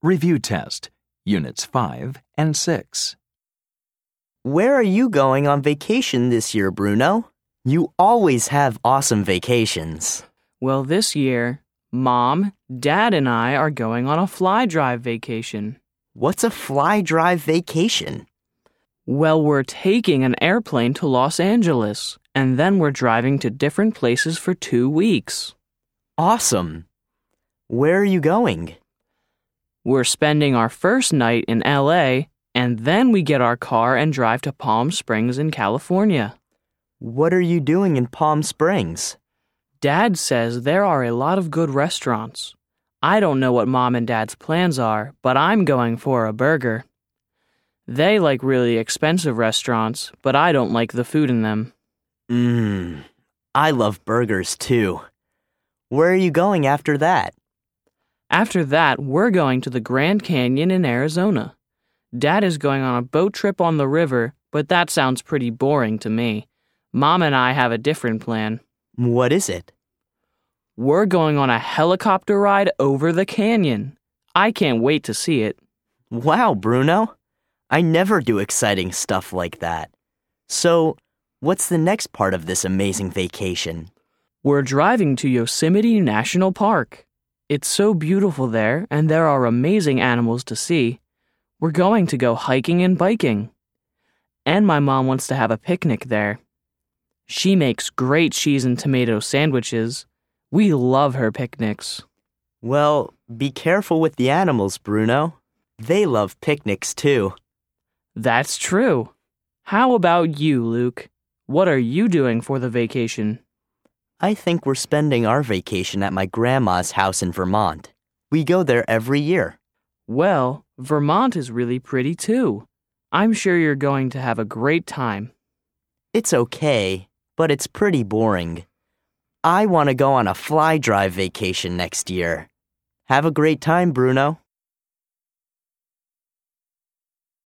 Review Test, Units 5 and 6. Where are you going on vacation this year, Bruno? You always have awesome vacations. Well, this year, Mom, Dad, and I are going on a fly drive vacation. What's a fly drive vacation? Well, we're taking an airplane to Los Angeles, and then we're driving to different places for 2 weeks. Awesome. Where are you going? We're spending our first night in LA, and then we get our car and drive to Palm Springs in California. What are you doing in Palm Springs? Dad says there are a lot of good restaurants. I don't know what Mom and Dad's plans are, but I'm going for a burger. They like really expensive restaurants, but I don't like the food in them. I love burgers too. Where are you going after that? After that, we're going to the Grand Canyon in Arizona. Dad is going on a boat trip on the river, but that sounds pretty boring to me. Mom and I have a different plan. What is it? We're going on a helicopter ride over the canyon. I can't wait to see it. Wow, Bruno. I never do exciting stuff like that. So, what's the next part of this amazing vacation? We're driving to Yosemite National Park. It's so beautiful there, and there are amazing animals to see. We're going to go hiking and biking. And my mom wants to have a picnic there. She makes great cheese and tomato sandwiches. We love her picnics. Well, be careful with the animals, Bruno. They love picnics too. That's true. How about you, Luke? What are you doing for the vacation? I think we're spending our vacation at my grandma's house in Vermont. We go there every year. Well, Vermont is really pretty too. I'm sure you're going to have a great time. It's okay, but it's pretty boring. I want to go on a fly drive vacation next year. Have a great time, Bruno.